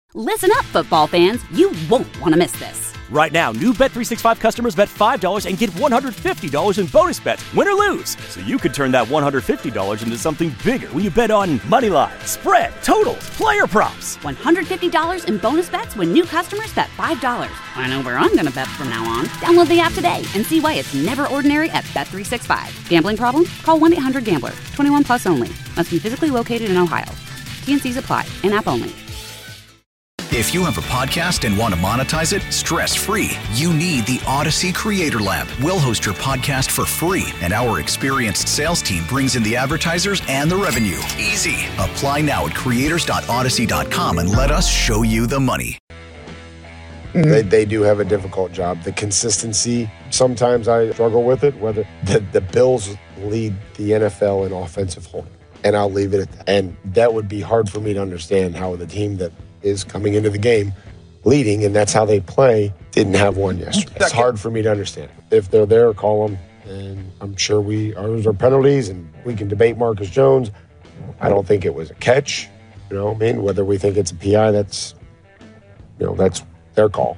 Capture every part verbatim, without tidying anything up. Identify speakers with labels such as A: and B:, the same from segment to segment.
A: Listen up, football fans. You won't want to miss this.
B: Right now, new Bet three sixty-five customers bet five dollars and get one hundred fifty dollars in bonus bets, win or lose. So you could turn that one hundred fifty dollars into something bigger when you bet on money line, spread, totals, player props.
A: one hundred fifty dollars in bonus bets when new customers bet five dollars. I know where I'm going to bet from now on. Download the app today and see why it's never ordinary at Bet three sixty-five. Gambling problem? Call one eight hundred gambler. twenty-one plus only. Must be physically located in Ohio. T and C's apply. In-app only.
C: If you have a podcast and want to monetize it stress-free, you need the Odyssey Creator Lab. We'll host your podcast for free, and our experienced sales team brings in the advertisers and the revenue. Easy. Apply now at creators dot odyssey dot com and let us show you the money.
D: Mm-hmm. They, they do have a difficult job. The consistency, sometimes I struggle with it, whether the, the Bills lead the N F L in offensive holding, and I'll leave it at that. And that would be hard for me to understand how the team that is coming into the game leading, and that's how they play, didn't have one yesterday. It's hard for me to understand. If they're there, call them, and I'm sure we ours are penalties, and we can debate Marcus Jones. I don't think it was a catch, you know what I mean? Whether we think it's a P I, that's, you know, that's their call.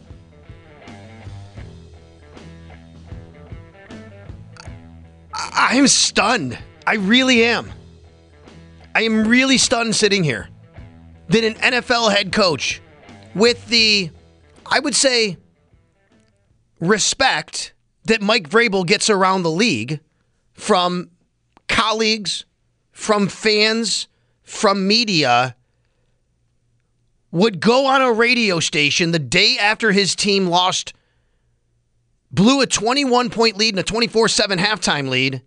E: I am stunned. I really am. I am really stunned sitting here that an N F L head coach with the, I would say, respect that Mike Vrabel gets around the league from colleagues, from fans, from media, would go on a radio station the day after his team lost, blew a twenty-one point lead and a twenty-four seven halftime lead,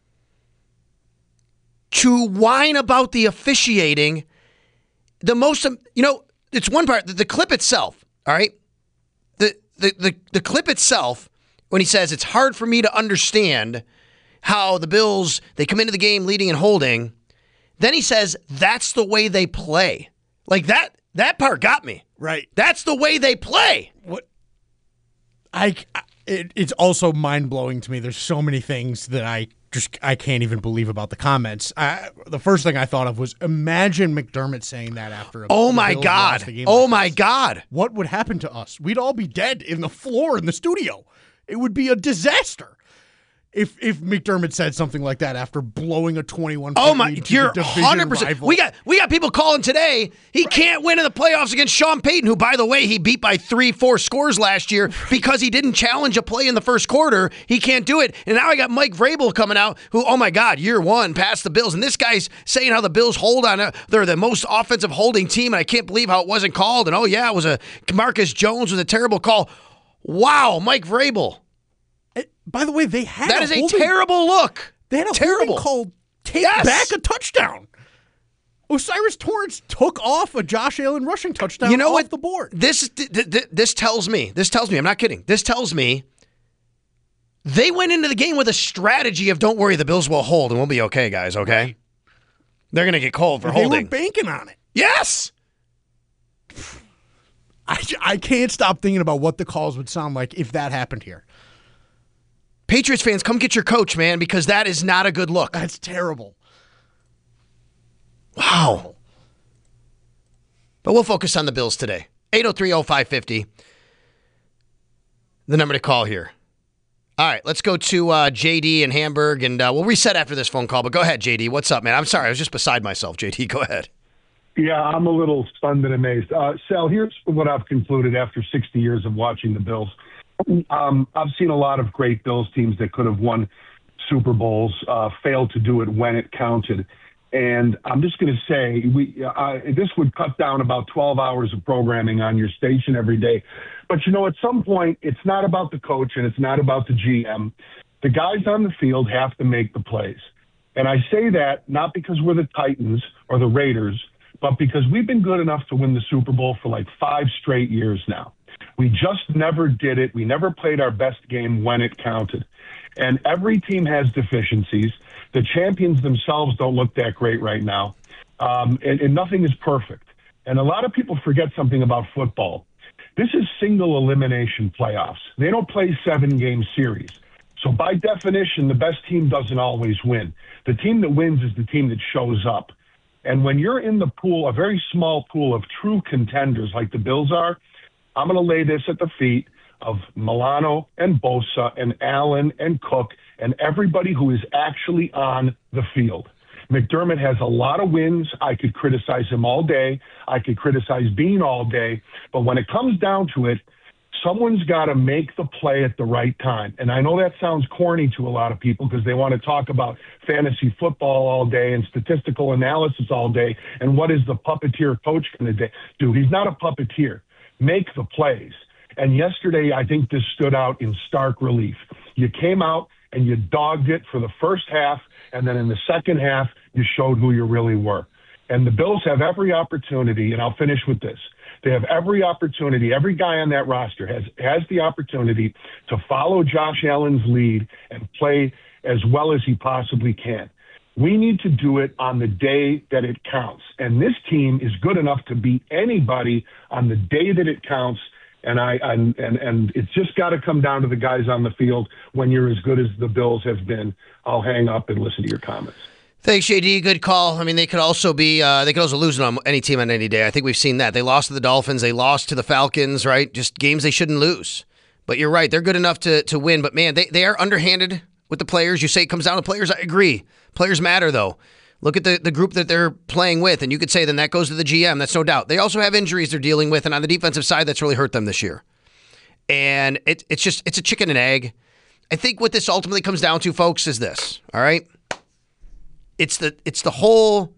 E: to whine about the officiating. The most, you know, it's one part, the, the clip itself, all right? The, the the the clip itself, when he says, it's hard for me to understand how the Bills, they come into the game leading and holding. Then he says, that's the way they play. Like that, that part got me.
F: Right.
E: That's the way they play.
F: What? I, I it, it's also mind-blowing to me. There's so many things that I just I can't even believe about the comments. I, the first thing I thought of was, imagine McDermott saying that after a
E: Oh my Bills God. Oh like my this. God.
F: What would happen to us? We'd all be dead in the floor in the studio. It would be a disaster. If if McDermott said something like that after blowing a twenty-one point
E: oh my,
F: lead to
E: you're
F: the division
E: one hundred percent.
F: rival.
E: We got we got people calling today. He right. can't win in the playoffs against Sean Payton, who, by the way, he beat by three, four scores last year because he didn't challenge a play in the first quarter. He can't do it. And now I got Mike Vrabel coming out, who, oh my God, year one, past the Bills. And this guy's saying how the Bills hold on. A, they're the most offensive holding team, and I can't believe how it wasn't called. And oh yeah, it was a Marcus Jones was a terrible call. Wow, Mike Vrabel.
F: By the way, they had
E: that
F: a
E: is
F: holding,
E: a terrible look.
F: They had a
E: terrible
F: holding call take
E: yes.
F: back a touchdown. O'Cyrus Torrence took off a Josh Allen rushing touchdown
E: you know
F: off
E: what?
F: the board.
E: This th- th- this tells me. This tells me. I'm not kidding. This tells me they went into the game with a strategy of don't worry, the Bills will hold and we'll be okay, guys. Okay, right. They're gonna get cold for
F: they
E: holding.
F: They were banking on it.
E: Yes.
F: I, I can't stop thinking about what the calls would sound like if that happened here.
E: Patriots fans, come get your coach, man, because that is not a good look.
F: That's terrible.
E: Wow. Terrible. But we'll focus on the Bills today. eight oh three oh five fifty. The number to call here. All right, let's go to uh, J D in Hamburg, and uh, we'll reset after this phone call. But go ahead, J D. What's up, man? I'm sorry. I was just beside myself, J D. Go ahead.
G: Yeah, I'm a little stunned and amazed. Uh, Sal, here's what I've concluded after sixty years of watching the Bills. Um, I've seen a lot of great Bills teams that could have won Super Bowls, uh, failed to do it when it counted. And I'm just going to say, we uh, this would cut down about twelve hours of programming on your station every day. But, you know, at some point, it's not about the coach and it's not about the G M. The guys on the field have to make the plays. And I say that not because we're the Titans or the Raiders, but because we've been good enough to win the Super Bowl for like five straight years now. We just never did it. We never played our best game when it counted. And every team has deficiencies. The champions themselves don't look that great right now. Um, and, and nothing is perfect. And a lot of people forget something about football. This is single elimination playoffs. They don't play seven-game series. So by definition, the best team doesn't always win. The team that wins is the team that shows up. And when you're in the pool, a very small pool of true contenders like the Bills are, I'm going to lay this at the feet of Milano and Bosa and Allen and Cook and everybody who is actually on the field. McDermott has a lot of wins. I could criticize him all day. I could criticize Bean all day. But when it comes down to it, someone's got to make the play at the right time. And I know that sounds corny to a lot of people because they want to talk about fantasy football all day and statistical analysis all day. And what is the puppeteer coach going to do? He's not a puppeteer. Make the plays. And yesterday, I think this stood out in stark relief. You came out and you dogged it for the first half, and then in the second half, you showed who you really were. And the Bills have every opportunity, and I'll finish with this. They have every opportunity. Every guy on that roster has, has the opportunity to follow Josh Allen's lead and play as well as he possibly can. We need to do it on the day that it counts. And this team is good enough to beat anybody on the day that it counts. And I and and, and it's just got to come down to the guys on the field. When you're as good as the Bills have been, I'll hang up and listen to your comments.
E: Thanks, J D. Good call. I mean, they could also be uh, they could also lose on any team on any day. I think we've seen that. They lost to the Dolphins. They lost to the Falcons, right? Just games they shouldn't lose. But you're right. They're good enough to to win. But, man, they, they are underhanded with the players. You say it comes down to players. I agree. Players matter, though. Look at the, the group that they're playing with, and you could say then that goes to the G M. That's no doubt. They also have injuries they're dealing with, and on the defensive side, that's really hurt them this year. And it, it's just it's a chicken and egg. I think what this ultimately comes down to, folks, is this, all right? It's the it's the whole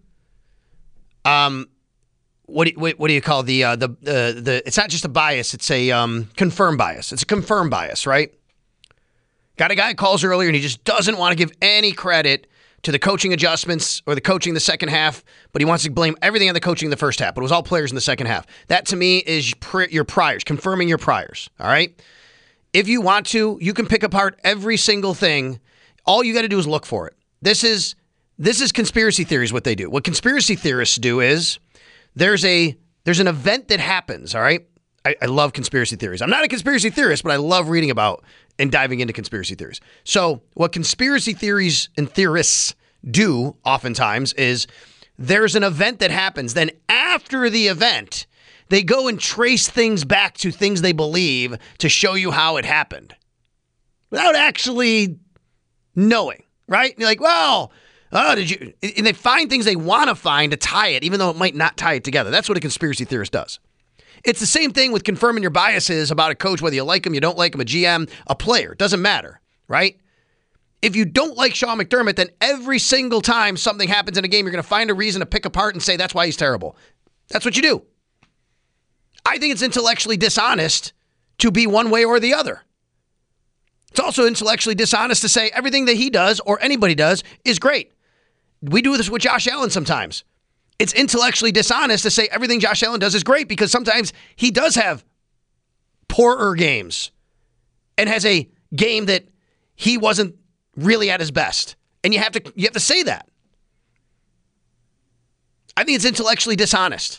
E: um what do you, what do you call the uh, the uh, the it's not just a bias, it's a um confirmed bias. It's a confirmed bias, right? Got a guy who calls earlier and he just doesn't want to give any credit to the coaching adjustments or the coaching in the second half, but he wants to blame everything on the coaching in the first half. But it was all players in the second half. That to me is your priors, confirming your priors, all right? If you want to, you can pick apart every single thing. All you got to do is look for it. This is This is conspiracy theories, what they do. What conspiracy theorists do is there's a there's an event that happens, all right? I, I love conspiracy theories. I'm not a conspiracy theorist, but I love reading about and diving into conspiracy theories. So what conspiracy theories and theorists do oftentimes is there's an event that happens. Then after the event, they go and trace things back to things they believe to show you how it happened without actually knowing, right? You're like, well... Oh, did you? And they find things they want to find to tie it, even though it might not tie it together. That's what a conspiracy theorist does. It's the same thing with confirming your biases about a coach, whether you like him, you don't like him, a G M, a player. It doesn't matter, right? If you don't like Sean McDermott, then every single time something happens in a game, you're going to find a reason to pick apart and say that's why he's terrible. That's what you do. I think it's intellectually dishonest to be one way or the other. It's also intellectually dishonest to say everything that he does or anybody does is great. We do this with Josh Allen sometimes. It's intellectually dishonest to say everything Josh Allen does is great because sometimes he does have poorer games and has a game that he wasn't really at his best. And you have to you have to say that. I think it's intellectually dishonest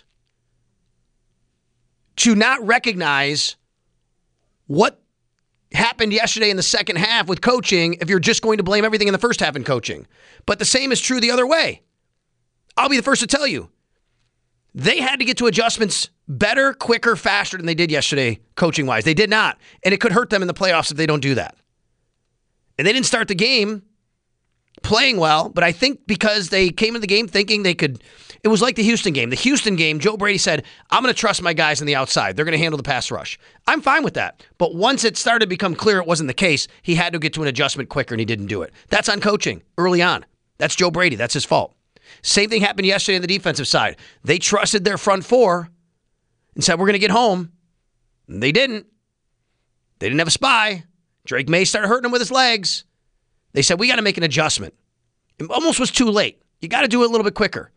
E: to not recognize what happened yesterday in the second half with coaching if you're just going to blame everything in the first half in coaching. But the same is true the other way. I'll be the first to tell you. They had to get to adjustments better, quicker, faster than they did yesterday, coaching-wise. They did not. And it could hurt them in the playoffs if they don't do that. And they didn't start the game playing well, but I think because they came into the game thinking they could, it was like the Houston game. The Houston game, Joe Brady said, I'm going to trust my guys on the outside. They're going to handle the pass rush. I'm fine with that. But once it started to become clear it wasn't the case, he had to get to an adjustment quicker, and he didn't do it. That's on coaching early on. That's Joe Brady. That's his fault. Same thing happened yesterday on the defensive side. They trusted their front four and said, we're going to get home. And they didn't. They didn't have a spy. Drake May started hurting him with his legs. They said, we got to make an adjustment. It almost was too late. You got to do it a little bit quicker.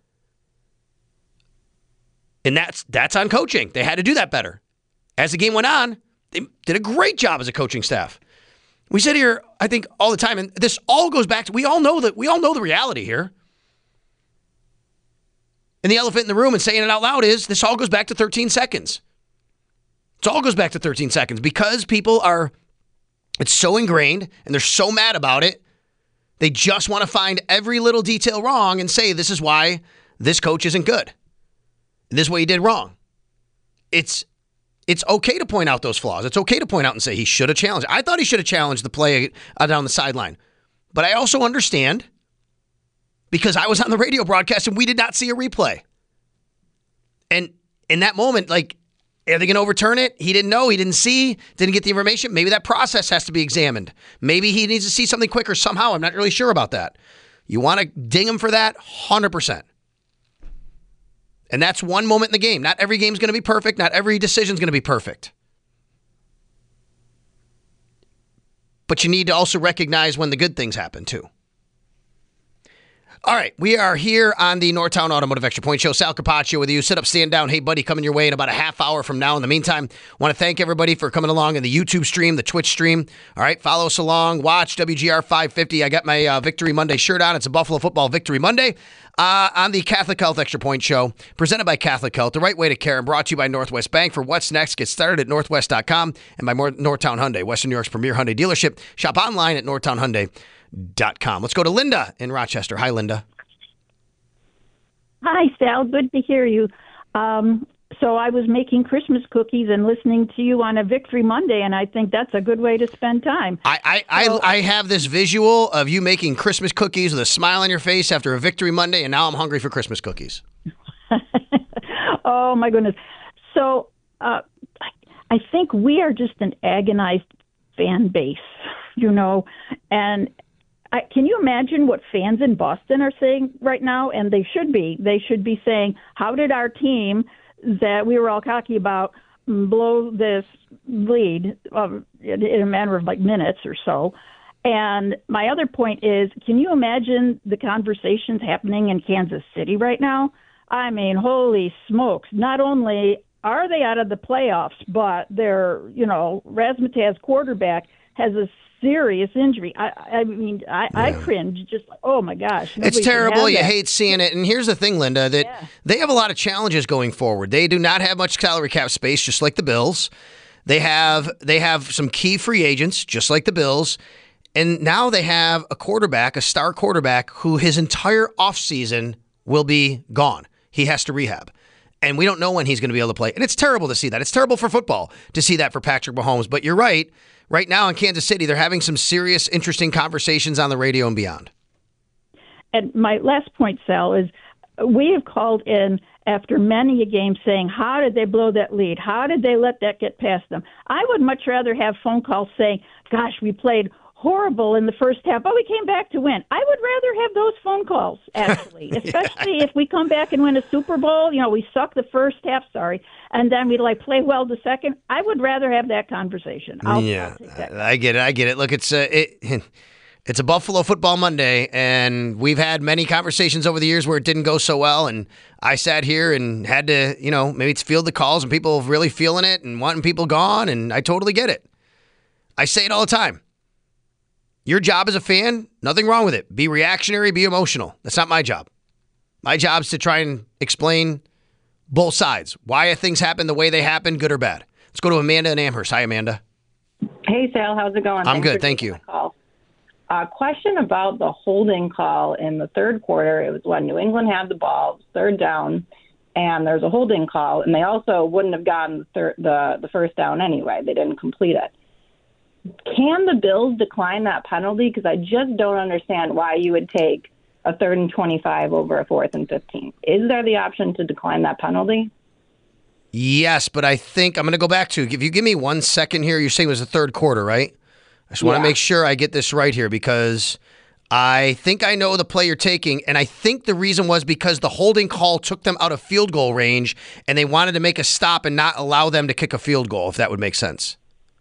E: And that's that's on coaching. They had to do that better. As the game went on, they did a great job as a coaching staff. We sit here, I think, all the time, and this all goes back to, we all know that we all know the reality here. And the elephant in the room and saying it out loud is, this all goes back to thirteen seconds. It all goes back to thirteen seconds because people are, it's so ingrained and they're so mad about it. They just want to find every little detail wrong and say this is why this coach isn't good. This is what he did wrong. It's it's okay to point out those flaws. It's okay to point out and say he should have challenged. I thought he should have challenged the play uh, down the sideline. But I also understand, because I was on the radio broadcast and we did not see a replay. And in that moment, like, are they going to overturn it? He didn't know. He didn't see. Didn't get the information. Maybe that process has to be examined. Maybe he needs to see something quicker somehow. I'm not really sure about that. You want to ding him for that? one hundred percent. And that's one moment in the game. Not every game's going to be perfect. Not every decision's going to be perfect. But you need to also recognize when the good things happen, too. All right, we are here on the Northtown Automotive Extra Point Show. Sal Capaccio with you. Sit up, stand down. Hey, buddy, coming your way in about a half hour from now. In the meantime, want to thank everybody for coming along in the YouTube stream, the Twitch stream. All right, follow us along. Watch W G R five fifty. I got my uh, Victory Monday shirt on. It's a Buffalo Football Victory Monday uh, on the Catholic Health Extra Point Show, presented by Catholic Health, the right way to care, and brought to you by Northwest Bank. For what's next, get started at northwest dot com and by Northtown Hyundai, Western New York's premier Hyundai dealership. Shop online at northtown hyundai dot com. Let's go to Linda in Rochester. Hi, Linda.
H: Hi, Sal. Good to hear you. Um, so I was making Christmas cookies and listening to you on a Victory Monday, and I think that's a good way to spend time.
E: I I, so, I I have this visual of you making Christmas cookies with a smile on your face after a Victory Monday, and now I'm hungry for Christmas cookies.
H: Oh, my goodness. So uh, I think we are just an agonized fan base, you know, and I, can you imagine what fans in Boston are saying right now? And they should be. They should be saying, how did our team that we were all cocky about blow this lead um, in a matter of like minutes or so? And my other point is, can you imagine the conversations happening in Kansas City right now? I mean, holy smokes. Not only are they out of the playoffs, but their, you know, Razzmatazz quarterback has a serious injury. I, I mean, I, yeah. I cringe. Just like, oh my gosh,
E: it's terrible. You hate seeing it. And here's the thing, Linda, that
H: yeah.
E: they have a lot of challenges going forward. They do not have much salary cap space, just like the Bills. They have they have some key free agents, just like the Bills. And now they have a quarterback, a star quarterback, who his entire offseason will be gone. He has to rehab. And we don't know when he's going to be able to play. And it's terrible to see that. It's terrible for football to see that for Patrick Mahomes. But you're right. Right now in Kansas City, they're having some serious, interesting conversations on the radio and beyond.
H: And my last point, Sal, is we have called in after many a game saying, how did they blow that lead? How did they let that get past them? I would much rather have phone calls saying, gosh, we played horrible in the first half, but we came back to win. I would rather have those phone calls, actually, especially yeah. if we come back and win a Super Bowl. You know, we suck the first half, sorry, and then we like play well the second. I would rather have that conversation. I'll,
E: yeah,
H: I'll take that.
E: I get it. I get it. Look, it's a, it, it's a Buffalo Football Monday, and we've had many conversations over the years where it didn't go so well, and I sat here and had to, you know, maybe it's field the calls and people really feeling it and wanting people gone, and I totally get it. I say it all the time. Your job as a fan, nothing wrong with it. Be reactionary, be emotional. That's not my job. My job is to try and explain both sides. Why things happen the way they happen, good or bad. Let's go to Amanda in Amherst. Hi, Amanda.
I: Hey, Sal. How's it going?
E: I'm
I: Thanks
E: good. Thank you.
I: A uh, question about the holding call in the third quarter. It was when New England had the ball, third down, and there's a holding call, and they also wouldn't have gotten the, thir- the, the first down anyway. They didn't complete it. Can the Bills decline that penalty? Because I just don't understand why you would take a third and twenty-five over a fourth and fifteen. Is there the option to decline that penalty?
E: Yes, but I think I'm going to go back to, if you give me one second here, you're saying it was the third quarter, right? I just want to
I: yeah.
E: make sure I get this right here because I think I know the play you're taking, and I think the reason was because the holding call took them out of field goal range, and they wanted to make a stop and not allow them to kick a field goal, if that would make sense.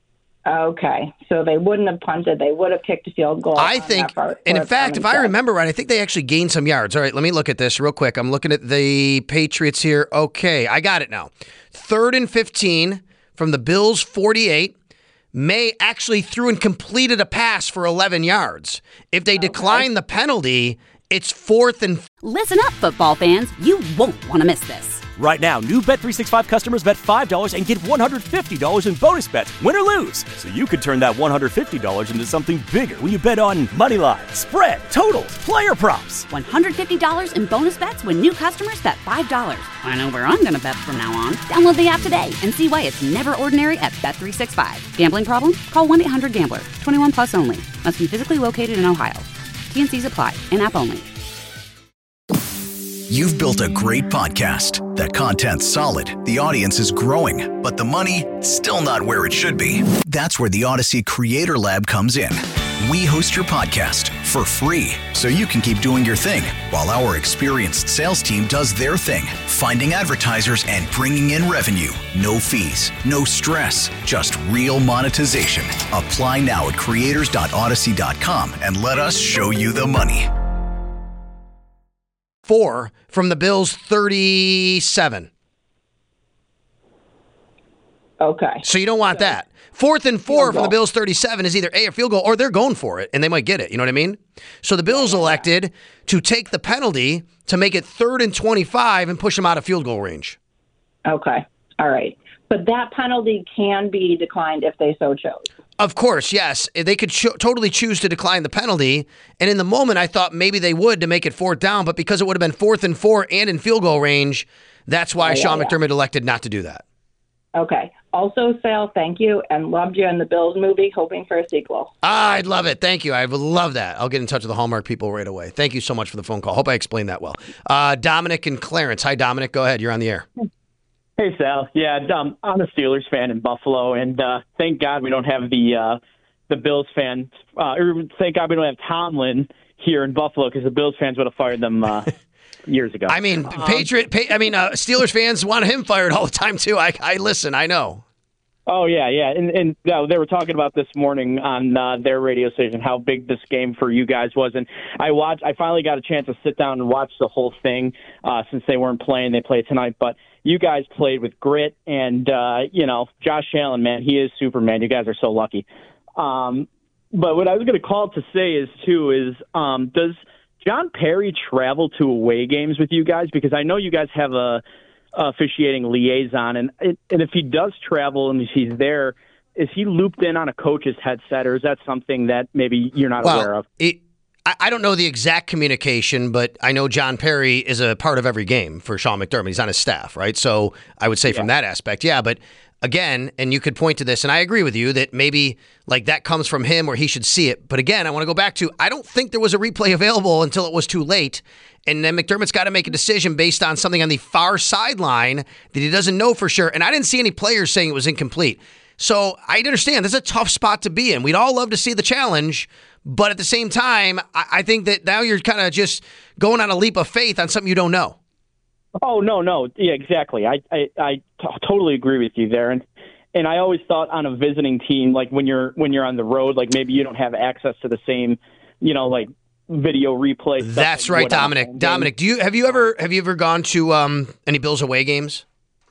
I: Okay, so they wouldn't have punted. They would have kicked a field goal.
E: I think,
I: part,
E: and in fact, if I remember right, I think they actually gained some yards. All right, let me look at this real quick. I'm looking at the Patriots here. Okay, I got it now. Third and fifteen from the Bills' forty-eight. May actually threw and completed a pass for eleven yards. If they okay. decline the penalty, it's fourth and...
A: Listen up, football fans. You won't want to miss this.
B: Right now, new Bet three sixty-five customers bet five dollars and get one hundred fifty dollars in bonus bets, win or lose. So you could turn that one hundred fifty dollars into something bigger when you bet on money line, spread, totals, player props.
A: one hundred fifty dollars in bonus bets when new customers bet five dollars. I know where I'm going to bet from now on. Download the app today and see why it's never ordinary at Bet three sixty-five. Gambling problem? Call one eight hundred gambler. twenty-one plus only. Must be physically located in Ohio. T N Cs apply. In-app only.
C: You've built a great podcast. The content's solid, the audience is growing, but the money, still not where it should be. That's where the Odyssey Creator Lab comes in. We host your podcast for free, so you can keep doing your thing, while our experienced sales team does their thing, finding advertisers and bringing in revenue. No fees, no stress, just real monetization. Apply now at creators dot odyssey dot com and let us show you the money.
E: Four from the Bills' thirty-seven.
I: Okay.
E: So you don't want that. Fourth and four from the Bills' thirty-seven is either A, a field goal, or they're going for it, and they might get it. You know what I mean? So the Bills elected to take the penalty to make it third and twenty-five and push them out of field goal range.
I: Okay. All right. But that penalty can be declined if they so chose.
E: Of course, yes. They could cho- totally choose to decline the penalty. And in the moment, I thought maybe they would to make it fourth down. But because it would have been fourth and four and in field goal range, that's why
I: Oh, yeah,
E: Sean
I: yeah.
E: McDermott elected not to do that.
I: Okay. Also, Sal, thank you, and loved you in the Bills movie, hoping for a sequel.
E: Ah, I'd love it. Thank you. I would love that. I'll get in touch with the Hallmark people right away. Thank you so much for the phone call. Hope I explained that well. Uh, Dominic and Clarence. Hi, Dominic. Go ahead. You're on the air.
J: Hey, Sal. Yeah, um, I'm a Steelers fan in Buffalo, and uh, thank God we don't have the uh, the Bills fans. Uh, or thank God we don't have Tomlin here in Buffalo, because the Bills fans would have fired them uh, years ago.
E: I mean,
J: Um,
E: Patriot. Pa- I mean, uh, Steelers fans want him fired all the time too. I, I listen. I know.
J: Oh yeah, yeah, and and uh, they were talking about this morning on uh, their radio station how big this game for you guys was, and I watched. I finally got a chance to sit down and watch the whole thing uh, since they weren't playing. They played tonight, but you guys played with grit, and uh, you know, Josh Allen, man, he is Superman. You guys are so lucky. Um, but what I was going to call to say is too is um, does John Perry travel to away games with you guys? Because I know you guys have a officiating liaison, and it, and if he does travel and if he's there, is he looped in on a coach's headset, or is that something that maybe you're not
E: well,
J: aware of?
E: It, I, I don't know the exact communication, but I know John Perry is a part of every game for Sean McDermott. He's on his staff, right? So I would say from that aspect, yeah. But again, and you could point to this, and I agree with you that maybe like that comes from him or he should see it. But again, I want to go back to, I don't think there was a replay available until it was too late. And then McDermott's got to make a decision based on something on the far sideline that he doesn't know for sure. And I didn't see any players saying it was incomplete. So I understand this is a tough spot to be in. We'd all love to see the challenge, but at the same time, I, I think that now you're kind of just going on a leap of faith on something you don't know.
J: Oh no, no, yeah, exactly. I I, I t- totally agree with you there, and and I always thought on a visiting team, like when you're when you're on the road, like maybe you don't have access to the same, you know, like video replay stuff.
E: That's
J: like
E: right,
J: what I'm
E: Dominic.
J: saying.
E: Dominic, do you have you ever have you ever gone to um, any Bills away games?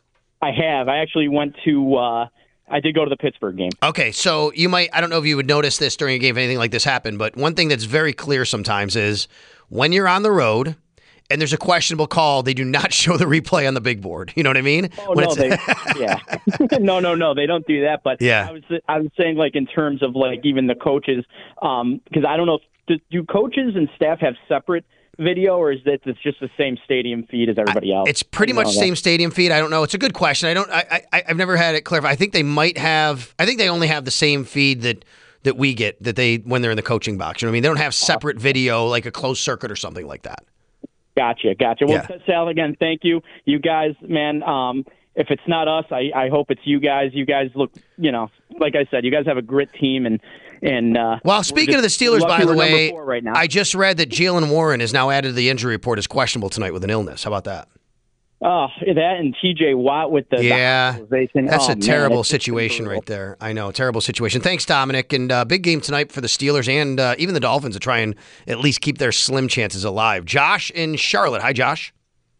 J: I have. I actually went to. Uh, I did go to the Pittsburgh game.
E: Okay, so you might. I don't know if you would notice this during a game if anything like this happened, but one thing that's very clear sometimes is when you're on the road and there's a questionable call, they do not show the replay on the big board. You know what I mean?
J: Oh
E: When
J: no, they, yeah, no, no, no, they don't do that. But
E: Yeah.
J: I was, I was saying like in terms of like even the coaches, um, because I don't know, if, do, do coaches and staff have separate video, or is that it's just the same stadium feed as everybody else?
E: It's pretty
J: I don't
E: much
J: know
E: same
J: that.
E: stadium feed. I don't know. It's a good question. I don't. I, I I've never had it clarified. I think they might have. I think they only have the same feed that that we get that they when they're in the coaching box. You know what I mean? They don't have separate video like a closed circuit or something like that.
J: Gotcha, gotcha. Well,
E: Yeah.
J: Sal, again, thank you. You guys, man, um, if it's not us, I, I hope it's you guys. You guys look, you know, like I said, you guys have a grit team. And, and uh,
E: Well,
J: we're
E: speaking of the
J: just
E: Steelers,
J: lucky
E: by the
J: we're number
E: way,
J: four right now.
E: I just read that Jalen Warren is now added to the injury report as questionable tonight with an illness. How about that?
J: Oh, that and T J Watt with the, the
E: Yeah,
J: hospitalization.
E: that's
J: Oh,
E: a
J: man,
E: terrible
J: that's just
E: situation
J: brutal.
E: right there. I know, terrible situation. Thanks, Dominic. And uh, big game tonight for the Steelers and uh, even the Dolphins to try and at least keep their slim chances alive. Josh in Charlotte. Hi, Josh.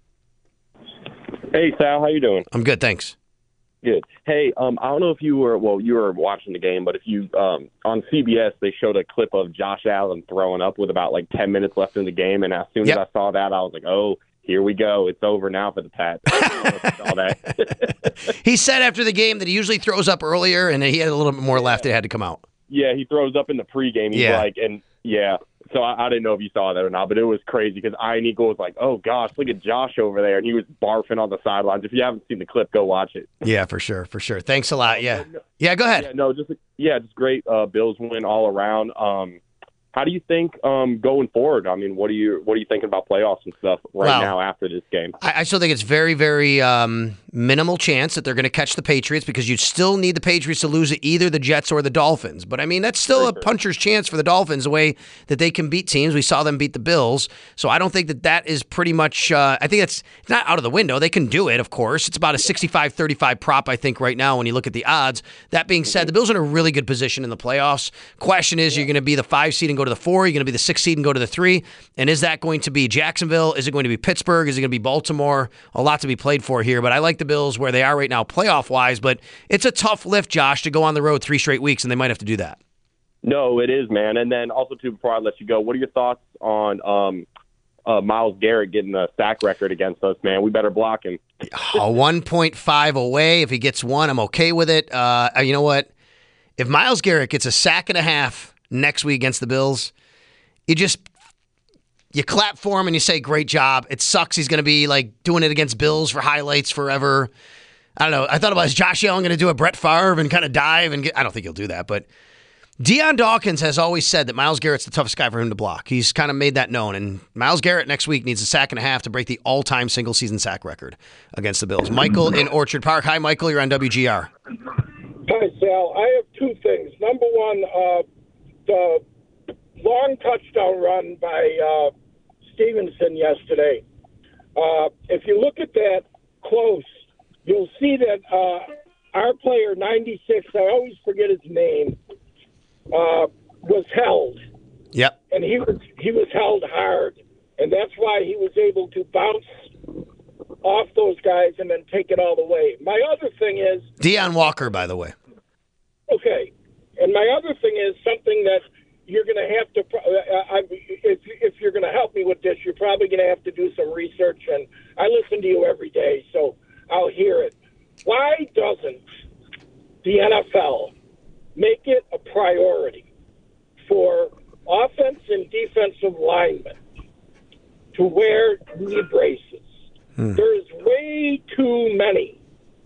K: Hey, Sal, how you doing?
E: I'm good, thanks.
K: Good. Hey, um, I don't know if you were, well, you were watching the game, but if you, um, on C B S, they showed a clip of Josh Allen throwing up with about like ten minutes left in the game, and as soon
E: Yep.
K: as I saw that, I was like, oh, here we go. It's over now for the Pats. All that.
E: He said after the game that he usually throws up earlier, and he had a little bit more left that had to come out.
K: Yeah, he throws up in the pregame. He's
E: Yeah.
K: like, and yeah. So I, I didn't know if you saw that or not, but it was crazy because Ian Eagle was like, oh, gosh, look at Josh over there. And he was barfing on the sidelines. If you haven't seen the clip, go watch it.
E: Yeah, for sure, for sure. Thanks a lot. Yeah. Yeah, go ahead.
K: Yeah, no, just yeah, just great uh, Bills win all around. Um, how do you think um, going forward? I mean, what are you what are you thinking about playoffs and stuff right
E: Well,
K: now after this game?
E: I, I still think it's very, very um, minimal chance that they're going to catch the Patriots because you still need the Patriots to lose to either the Jets or the Dolphins. But, I mean, that's still a puncher's chance for the Dolphins, the way that they can beat teams. We saw them beat the Bills. So I don't think that that is pretty much uh, – I think that's not out of the window. They can do it, of course. It's about a sixty-five thirty-five prop, I think, right now when you look at the odds. That being said, the Bills are in a really good position in the playoffs. Question is, you're going to be the five seed and go to the four. You're going to be the six seed and go to the three. And is that going to be Jacksonville? Is it going to be Pittsburgh? Is it going to be Baltimore? A lot to be played for here. But I like the Bills where they are right now playoff-wise. But it's a tough lift, Josh, to go on the road three straight weeks, and they might have to do that.
K: No, it is, man. And then also, too, before I let you go, what are your thoughts on um, uh, Myles Garrett getting a sack record against us, man? We better block him.
E: A one point five away. If he gets one, I'm okay with it. Uh, you know what? If Myles Garrett gets a sack and a half next week against the Bills, you just you clap for him and you say, great job. It sucks he's going to be like doing it against Bills for highlights forever. I don't know. I thought about, is Josh Allen going to do a Brett Favre and kind of dive? and get, I don't think he'll do that. But Deion Dawkins has always said that Myles Garrett's the toughest guy for him to block. He's kind of made that known. And Myles Garrett next week needs a sack and a half to break the all-time single-season sack record against the Bills. Michael in Orchard Park. Hi, Michael. You're on W G R.
L: Hi, Sal. I have two things. Number one, uh, the long touchdown run by uh, Stevenson yesterday. Uh, if you look at that close, you'll see that uh, our player, ninety-six, I always forget his name, uh, was held.
E: Yep.
L: And he was he was held hard. And that's why he was able to bounce off those guys and then take it all the way. My other thing is...
E: Deion Walker, by the way.
L: Okay. And my other thing is something that you're going to have to, uh, I, if, if you're going to help me with this, you're probably going to have to do some research. And I listen to you every day, so I'll hear it. Why doesn't the N F L make it a priority for offense and defensive linemen to wear knee braces? Hmm. There's way too many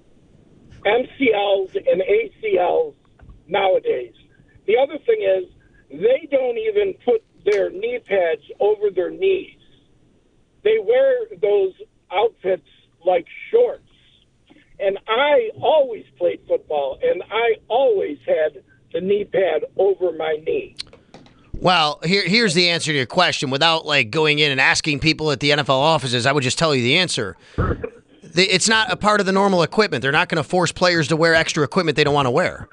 L: M C Ls and A C Ls nowadays. The other thing is they don't even put their knee pads over their knees. They wear those outfits like shorts. And I always played football, and I always had the knee pad over my knee.
E: Well, here, here's the answer to your question. Without like going in and asking people at the N F L offices, I would just tell you the answer. The, it's not a part of the normal equipment. They're not going to force players to wear extra equipment they don't want to wear.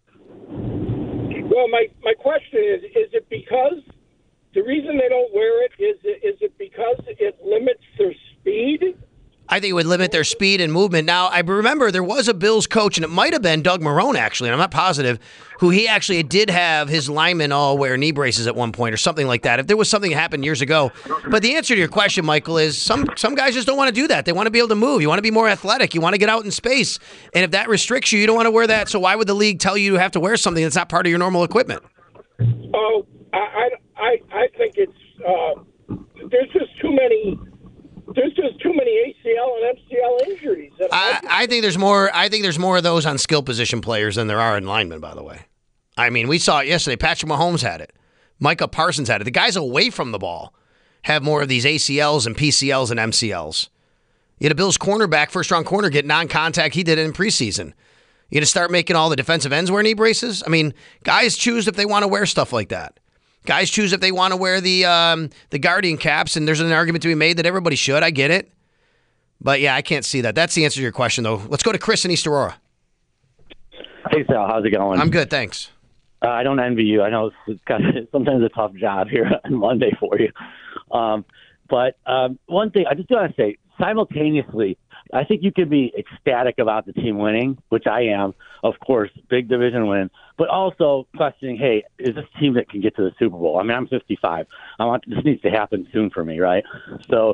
L: Well, my, my question is, is it because the reason they don't wear it, is it, is it because it limits their speed?
E: I think it would limit their speed and movement. Now, I remember there was a Bills coach, and it might have been Doug Marrone, actually, and I'm not positive, who he actually did have his linemen all wear knee braces at one point or something like that. If there was something that happened years ago. But the answer to your question, Michael, is some, some guys just don't want to do that. They want to be able to move. You want to be more athletic. You want to get out in space. And if that restricts you, you don't want to wear that. So why would the league tell you you have to wear something that's not part of your normal equipment?
L: Oh, I, I, I think it's uh, there's just too many... There's just too many A C L and M C L injuries.
E: I, I think there's more. I think there's more of those on skill position players than there are in linemen. By the way, I mean we saw it yesterday. Patrick Mahomes had it. Micah Parsons had it. The guys away from the ball have more of these A C Ls and P C Ls and M C Ls. You had a Bills cornerback, first round corner, get non-contact. He did it in preseason. You going to start making all the defensive ends wear knee braces? I mean, guys choose if they want to wear stuff like that. Guys choose if they want to wear the um, the Guardian caps, and there's an argument to be made that everybody should. I get it. But, yeah, I can't see that. That's the answer to your question, though. Let's go to Chris in East Aurora.
M: Hey, Sal. How's it going?
E: I'm good, thanks.
M: Uh, I don't envy you. I know it's kind of, sometimes a tough job here on Monday for you. Um, but um, one thing, I just want to say, simultaneously, I think you can be ecstatic about the team winning, which I am, of course, big division win, but also questioning, hey, is this a team that can get to the Super Bowl? I mean, I'm fifty-five. I want this needs to happen soon for me, right? So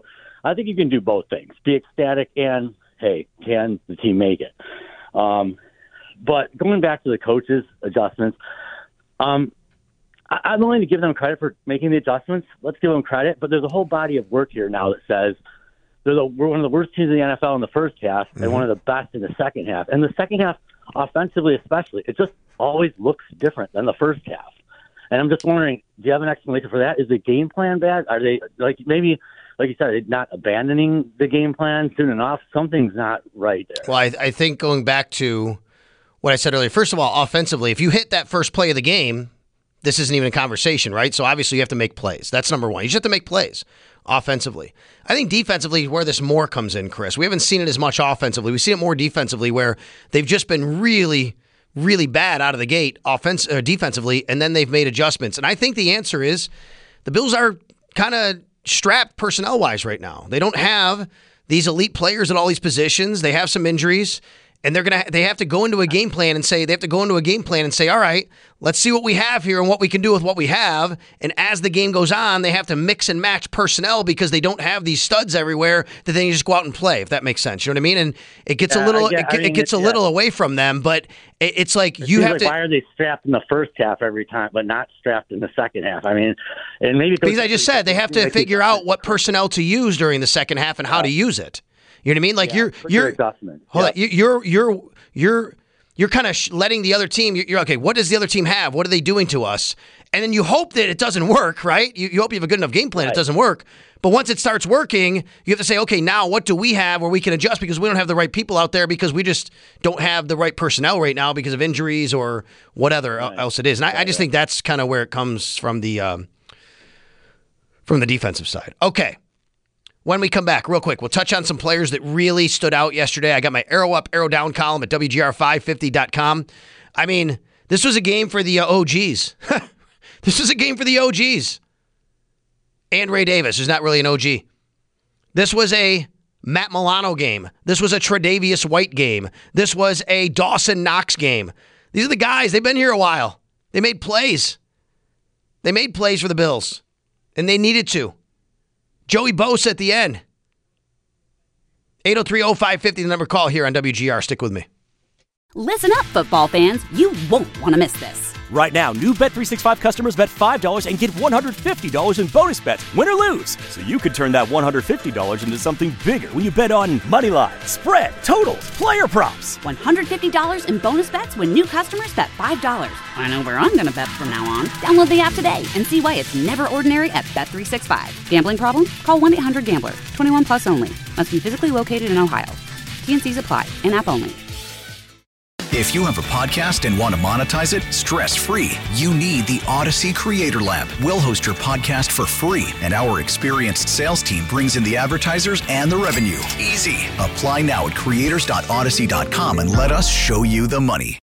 M: I think you can do both things: be ecstatic and, hey, can the team make it? Um, but going back to the coaches' adjustments, um, I, I'm willing to give them credit for making the adjustments. Let's give them credit. But there's a whole body of work here now that says they're the, we're one of the worst teams in the N F L in the first half mm-hmm. and one of the best in the second half. And the second half, offensively especially, it just always looks different than the first half. And I'm just wondering, do you have an explanation for that? Is the game plan bad? Are they, like, maybe, like you said, not abandoning the game plan soon enough? Something's not right there.
E: Well, I, I think going back to what I said earlier, first of all, offensively, if you hit that first play of the game, this isn't even a conversation, right? So obviously you have to make plays. That's number one. You just have to make plays offensively. I think defensively where this more comes in, Chris. We haven't seen it as much offensively. We've seen it more defensively where they've just been really, really bad out of the gate offense, uh, defensively, and then they've made adjustments. And I think the answer is the Bills are kind of strapped personnel-wise right now. They don't have these elite players at all these positions. They have some injuries. And they're gonna they have to go into a game plan and say they have to go into a game plan and say, all right, let's see what we have here and what we can do with what we have. And as the game goes on, they have to mix and match personnel because they don't have these studs everywhere that they can just go out and play, if that makes sense. You know what I mean? And it gets
M: yeah,
E: a little
M: yeah,
E: it,
M: I mean,
E: it gets a
M: yeah.
E: little away from them, but it, it's like
M: it
E: you have
M: like,
E: to.
M: Why are they strapped in the first half every time, but not strapped in the second half? I mean, and maybe
E: because I just said they have to figure out what personnel to use during the second half and how to use it. You know what I mean? Like
M: yeah,
E: you're you're
M: adjustment.
E: hold
M: yeah.
E: on, you're you're you're you're kind of sh- letting the other team. You're, you're okay. What does the other team have? What are they doing to us? And then you hope that it doesn't work, right? You, you hope you have a good enough game plan. Right. It doesn't work, but once it starts working, you have to say, okay, now what do we have where we can adjust because we don't have the right people out there because we just don't have the right personnel right now because of injuries or whatever right. else it is. And I, I just think that's kind of where it comes from the um, from the defensive side. Okay. When we come back, real quick, we'll touch on some players that really stood out yesterday. I got my arrow up, arrow down column at W G R five fifty dot com. I mean, this was a game for the uh, O Gs. This was a game for the O Gs. And Ray Davis is not really an O G. This was a Matt Milano game. This was a Tre'Davious White game. This was a Dawson Knox game. These are the guys. They've been here a while. They made plays. They made plays for the Bills. And they needed to. Joey Bosa at the end. eight oh three oh five five oh, the number call here on W G R. Stick with me.
A: Listen up, football fans. You won't want to miss this.
B: Right now, new Bet three sixty-five customers bet five dollars and get one hundred fifty dollars in bonus bets, win or lose. So you could turn that one hundred fifty dollars into something bigger when you bet on money line, spread, totals, player props.
A: one hundred fifty dollars in bonus bets when new customers bet five dollars. I know where I'm going to bet from now on. Download the app today and see why it's never ordinary at Bet three sixty-five. Gambling problem? Call one eight hundred gambler. twenty-one plus only. Must be physically located in Ohio. T and C's apply. In-app only.
C: If you have a podcast and want to monetize it stress-free, you need the Odyssey Creator Lab. We'll host your podcast for free, and our experienced sales team brings in the advertisers and the revenue. Easy. Apply now at creators dot odyssey dot com and let us show you the money.